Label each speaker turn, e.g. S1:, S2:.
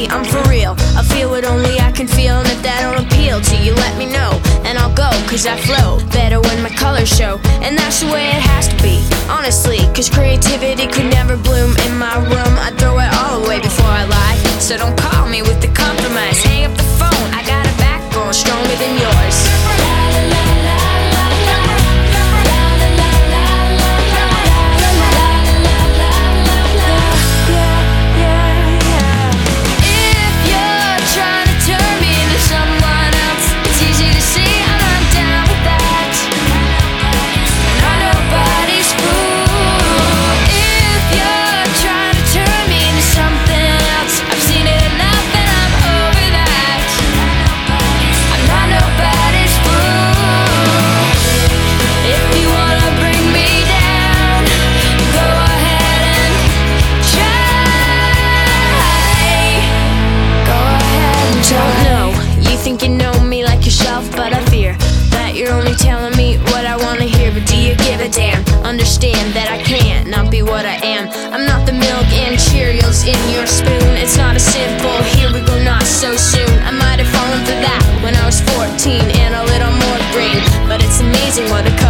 S1: me, I'm for real. I feel what only I can feel, and if that don't appeal to you, let me know, and I'll go, cause I flow better when my colors show. And that's the way it has to be, honestly, cause creativity could never bloom in my room. I'd throw it all away before I lie, so don't call me with the compromise. Hang up the phone, I got a backbone stronger than yours. Think you know me like yourself, but I fear that you're only telling me what I wanna hear. But do you give a damn? Understand that I can't not be what I am. I'm not the milk and Cheerios in your spoon. It's not a simple here we go, not so soon. I might have fallen for that when I was 14 and a little more green, but it's amazing what a